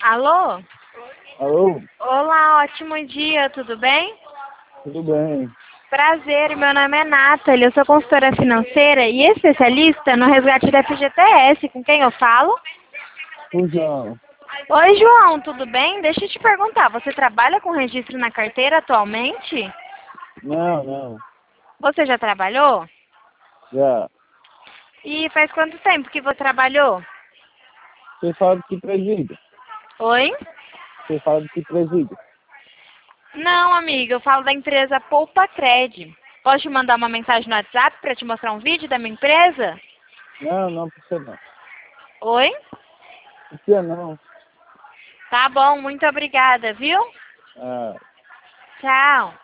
Alô? Alô? Olá, ótimo dia, tudo bem? Tudo bem? Prazer, meu nome é Nathalie, eu sou consultora financeira e especialista no resgate da FGTS. Com quem eu falo? Fujão. Oi, João, tudo bem? Deixa eu te perguntar, você trabalha com registro na carteira atualmente? Não. Você já trabalhou? Já. E faz quanto tempo que você trabalhou? Você fala de que presídio? Oi? Você fala de que presídio? Não, amiga, eu falo da empresa Poupa Cred. Posso te mandar uma mensagem no WhatsApp para te mostrar um vídeo da minha empresa? Não precisa não. Oi? Precisa não. Tá bom, muito obrigada, viu? Ah. Tchau.